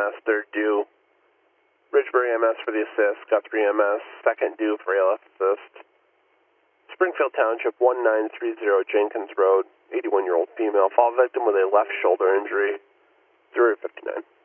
EMS, third due. Ridgebury EMS for the assist, Guthrie EMS, second due for ALF assist. Springfield Township, 1930 Jenkins Road, 81-year-old female. Fall victim with a left shoulder injury, 059.